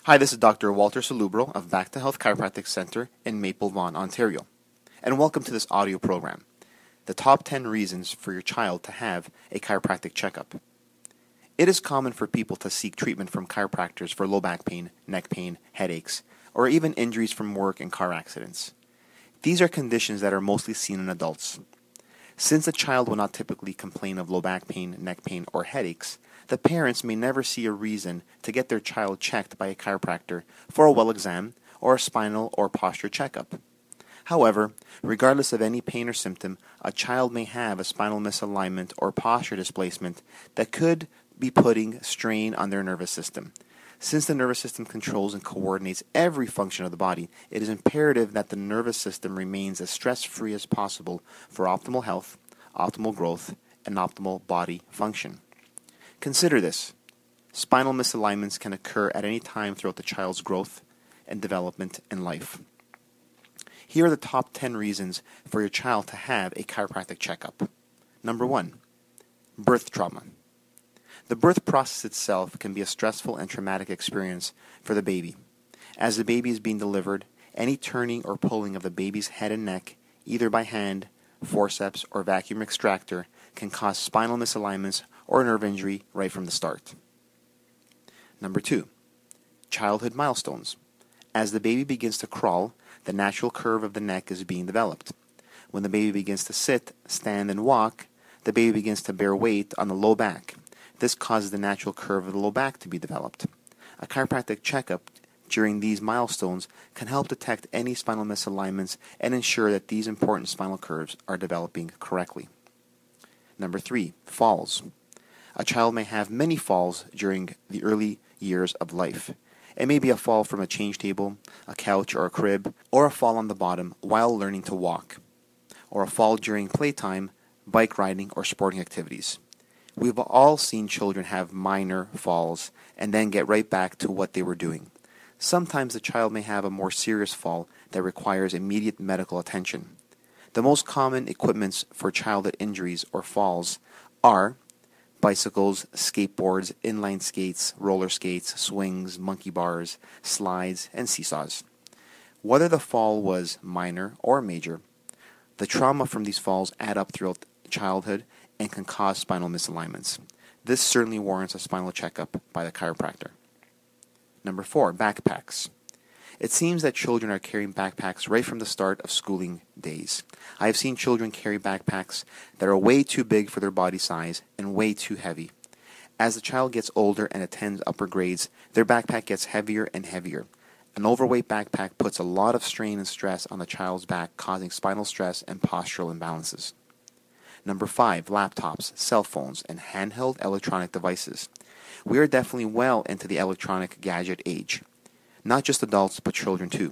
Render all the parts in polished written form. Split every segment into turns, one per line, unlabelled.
Hi, this is Dr. Walter Salubro of Back to Health Chiropractic Center in Maple Vaughan, Ontario, and welcome to this audio program, the top 10 reasons for your child to have a chiropractic checkup. It is common for people to seek treatment from chiropractors for low back pain, neck pain, headaches, or even injuries from work and car accidents. These are conditions that are mostly seen in adults. Since a child will not typically complain of low back pain, neck pain, or headaches, the parents may never see a reason to get their child checked by a chiropractor for a well exam or a spinal or posture checkup. However, regardless of any pain or symptom, a child may have a spinal misalignment or posture displacement that could be putting strain on their nervous system. Since the nervous system controls and coordinates every function of the body, it is imperative that the nervous system remains as stress-free as possible for optimal health, optimal growth, and optimal body function. Consider this. Spinal misalignments can occur at any time throughout the child's growth and development in life. Here are the top 10 reasons for your child to have a chiropractic checkup. Number 1, birth trauma. The birth process itself can be a stressful and traumatic experience for the baby. As the baby is being delivered, any turning or pulling of the baby's head and neck, either by hand, forceps, or vacuum extractor, can cause spinal misalignments or nerve injury right from the start. Number 2, childhood milestones. As the baby begins to crawl, the natural curve of the neck is being developed. When the baby begins to sit, stand, and walk, the baby begins to bear weight on the low back. This causes the natural curve of the low back to be developed. A chiropractic checkup during these milestones can help detect any spinal misalignments and ensure that these important spinal curves are developing correctly. Number 3, falls. A child may have many falls during the early years of life. It may be a fall from a change table, a couch, or a crib, or a fall on the bottom while learning to walk, or a fall during playtime, bike riding, or sporting activities. We've all seen children have minor falls and then get right back to what they were doing. Sometimes the child may have a more serious fall that requires immediate medical attention. The most common equipments for childhood injuries or falls are bicycles, skateboards, inline skates, roller skates, swings, monkey bars, slides, and seesaws. Whether the fall was minor or major, the trauma from these falls add up throughout childhood and can cause spinal misalignments. This certainly warrants a spinal checkup by the chiropractor. Number 4, backpacks. It seems that children are carrying backpacks right from the start of schooling days. I have seen children carry backpacks that are way too big for their body size and way too heavy. As the child gets older and attends upper grades, their backpack gets heavier and heavier. An overweight backpack puts a lot of strain and stress on the child's back, causing spinal stress and postural imbalances. Number 5, laptops, cell phones, and handheld electronic devices. We are definitely well into the electronic gadget age. Not just adults, but children too.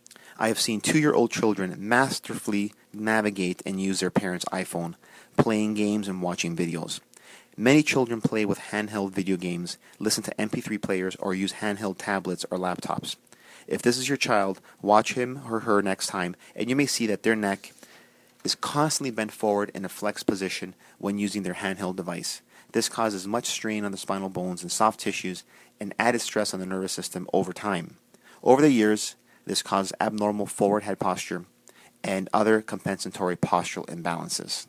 I have seen 2-year-old children masterfully navigate and use their parents' iPhone, playing games and watching videos. Many children play with handheld video games, listen to MP3 players, or use handheld tablets or laptops. If this is your child, watch him or her next time, and you may see that their neck is constantly bent forward in a flexed position when using their handheld device. This causes much strain on the spinal bones and soft tissues and added stress on the nervous system over time. Over the years, this causes abnormal forward head posture and other compensatory postural imbalances.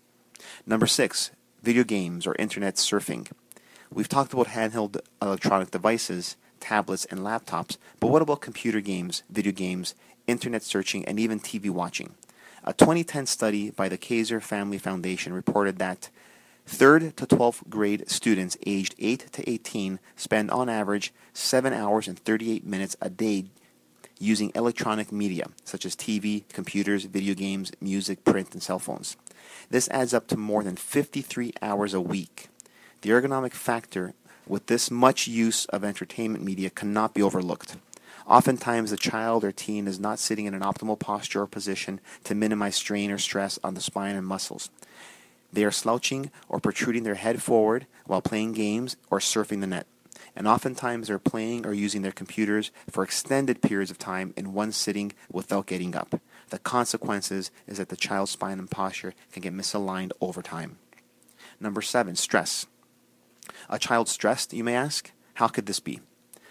Number 6, video games or internet surfing. We've talked about handheld electronic devices, tablets, and laptops, but what about computer games, video games, internet searching, and even TV watching? A 2010 study by the Kaiser Family Foundation reported that 3rd to 12th grade students aged 8 to 18 spend on average 7 hours and 38 minutes a day using electronic media such as TV, computers, video games, music, print, and cell phones. This adds up to more than 53 hours a week. The ergonomic factor with this much use of entertainment media cannot be overlooked. Oftentimes, the child or teen is not sitting in an optimal posture or position to minimize strain or stress on the spine and muscles. They are slouching or protruding their head forward while playing games or surfing the net. And oftentimes they're playing or using their computers for extended periods of time in one sitting without getting up. The consequences is that the child's spine and posture can get misaligned over time. Number 7, stress. A child stressed, you may ask? How could this be?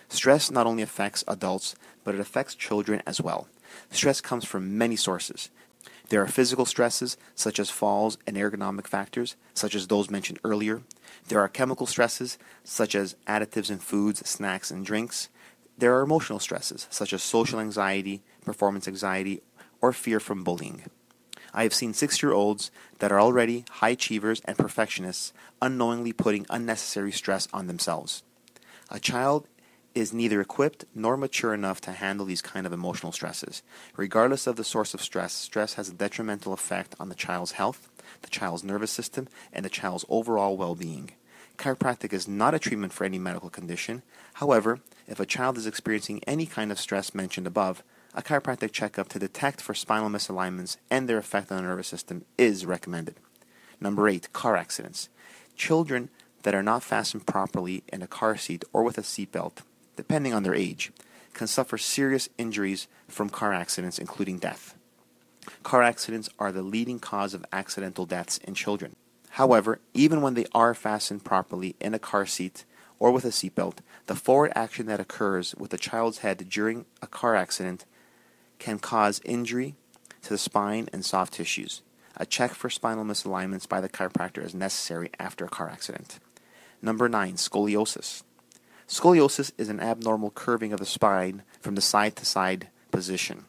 Stress not only affects adults, but it affects children as well. Stress comes from many sources. There are physical stresses, such as falls and ergonomic factors, such as those mentioned earlier. There are chemical stresses, such as additives in foods, snacks, and drinks. There are emotional stresses, such as social anxiety, performance anxiety, or fear from bullying. I have seen 6-year-olds that are already high achievers and perfectionists unknowingly putting unnecessary stress on themselves. A child is neither equipped nor mature enough to handle these kind of emotional stresses. Regardless of the source of stress, stress has a detrimental effect on the child's health, the child's nervous system, and the child's overall well-being. Chiropractic is not a treatment for any medical condition. However, if a child is experiencing any kind of stress mentioned above, a chiropractic checkup to detect for spinal misalignments and their effect on the nervous system is recommended. Number 8, car accidents. Children that are not fastened properly in a car seat or with a seatbelt, depending on their age, can suffer serious injuries from car accidents, including death. Car accidents are the leading cause of accidental deaths in children. However, even when they are fastened properly in a car seat or with a seatbelt, the forward action that occurs with the child's head during a car accident can cause injury to the spine and soft tissues. A check for spinal misalignments by the chiropractor is necessary after a car accident. Number 9, scoliosis. Scoliosis is an abnormal curving of the spine from the side-to-side position.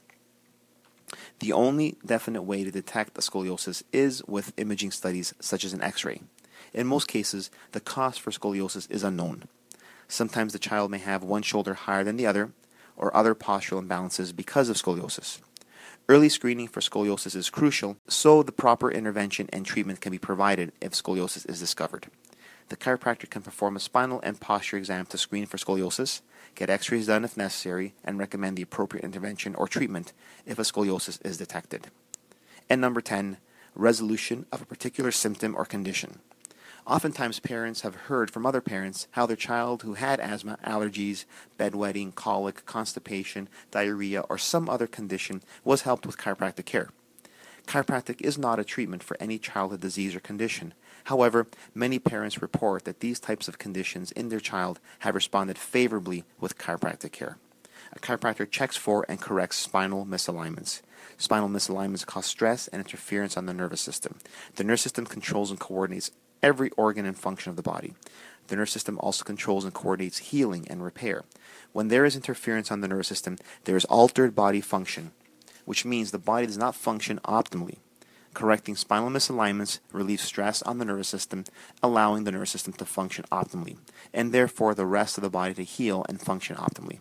The only definite way to detect a scoliosis is with imaging studies such as an X-ray. In most cases, the cause for scoliosis is unknown. Sometimes the child may have one shoulder higher than the other, or other postural imbalances because of scoliosis. Early screening for scoliosis is crucial, so the proper intervention and treatment can be provided if scoliosis is discovered. The chiropractor can perform a spinal and posture exam to screen for scoliosis, get x-rays done if necessary, and recommend the appropriate intervention or treatment if a scoliosis is detected. And number 10, resolution of a particular symptom or condition. Oftentimes parents have heard from other parents how their child who had asthma, allergies, bedwetting, colic, constipation, diarrhea, or some other condition was helped with chiropractic care. Chiropractic is not a treatment for any childhood disease or condition. However, many parents report that these types of conditions in their child have responded favorably with chiropractic care. A chiropractor checks for and corrects spinal misalignments. Spinal misalignments cause stress and interference on the nervous system. The nervous system controls and coordinates every organ and function of the body. The nervous system also controls and coordinates healing and repair. When there is interference on the nervous system, there is altered body function, which means the body does not function optimally. Correcting spinal misalignments relieves stress on the nervous system, allowing the nervous system to function optimally, and therefore the rest of the body to heal and function optimally.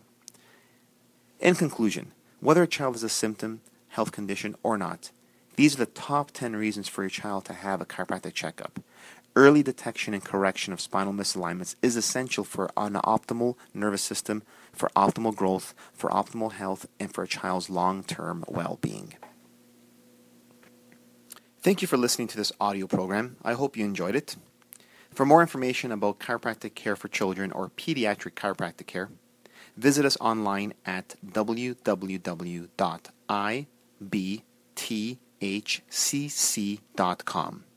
In conclusion, whether a child has a symptom, health condition, or not, these are the top 10 reasons for your child to have a chiropractic checkup. Early detection and correction of spinal misalignments is essential for an optimal nervous system, for optimal growth, for optimal health, and for a child's long-term well-being. Thank you for listening to this audio program. I hope you enjoyed it. For more information about chiropractic care for children or pediatric chiropractic care, visit us online at www.ibthcc.com.